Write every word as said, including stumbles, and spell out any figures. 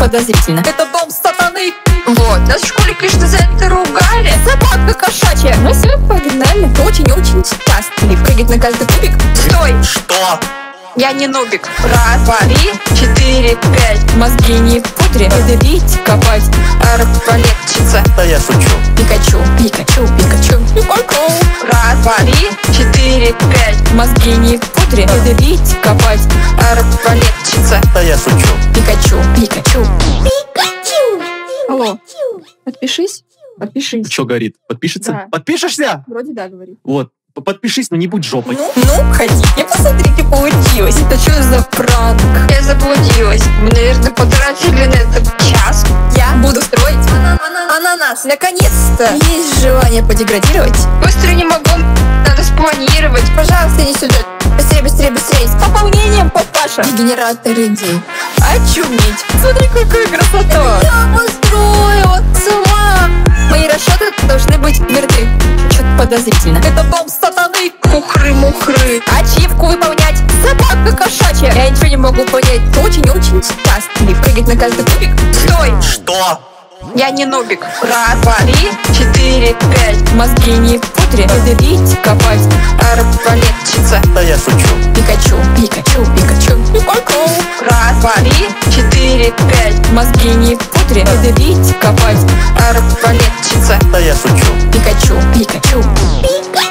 подозрительно. Это дом сатаны. Вот, нас в школе, конечно, за это ругали. Собака кошачья. Мы все погнали. Очень-очень часто. И прыгать на каждый кубик. Стой! Что? Я не нубик. Раз, два, три, четыре, пять. Мозги не в пудре. Давить, копать. Арбалетчица. Да я шучу. Пикачу, Пикачу, Пикачу, Пикачу. Раз, два, три, четыре, пять. Мозги не в пудре. Давить, копать. Арбалетчица. Да я шучу. Пикачу, Пикачу. Алло, подпишись. Подпишись. Что горит? Подпишется? Да. Подпишешься? Вроде да, говорит. Вот. Подпишись, но не будь жопой. Ну, ну, хотите, посмотрите, получилось. Это что за пранк? Я заблудилась. Мы, наверное, потратили на это час. Я буду строить ананас. Наконец-то есть желание подеградировать. Быстро не могу, надо спланировать. Пожалуйста, не сюда. Быстрее, быстрее, быстрее. С пополнением, папаша. Генератор идей. Очуметь. Смотри, какая красота. Я построила сама. Мои расчеты должны быть верны. Что-то подозрительно. Это дом сатаны. Мухры-мухры. Ачивку выполнять. Собака кошачья. Я ничего не могу понять. Очень-очень часто. И прыгать на каждый кубик. Стой! Что? Я не нубик. Раз, два, три, четыре, пять. Мозги не в пудре. Давить, копать. Арбалетчица. Да я шучу. Пикачу, Пикачу, Пикачу, Пикачу. Раз, два, три, четыре, пять. Мозги не в пудре. Давить, копать. Арбалетчица. Да я шучу. Пикачу, Пикачу, Пикачу.